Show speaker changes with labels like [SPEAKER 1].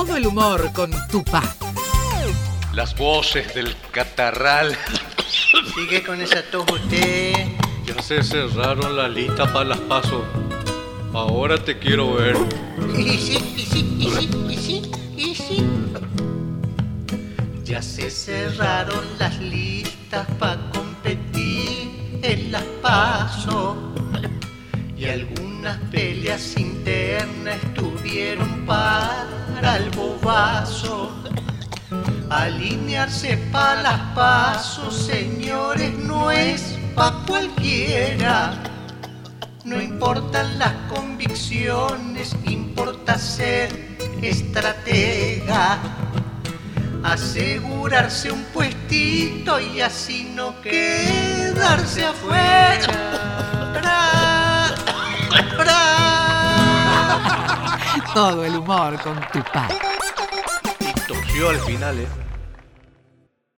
[SPEAKER 1] Todo el humor con Tupac.
[SPEAKER 2] Las voces del catarral.
[SPEAKER 3] Sigue con esa tos usted.
[SPEAKER 2] Ya se cerraron la lista para las pasos. Ahora te quiero ver.
[SPEAKER 3] Y sí. Ya se cerraron las listas para competir en las pasos. Y algunas peleas internas estuvieron para el bobazo. Alinearse para las pasos, señores, no es pa' cualquiera. No importan las convicciones, importa ser estratega. Asegurarse un puestito y así no quedarse afuera.
[SPEAKER 1] Todo el humor con Tupac.
[SPEAKER 2] Y tosió al final,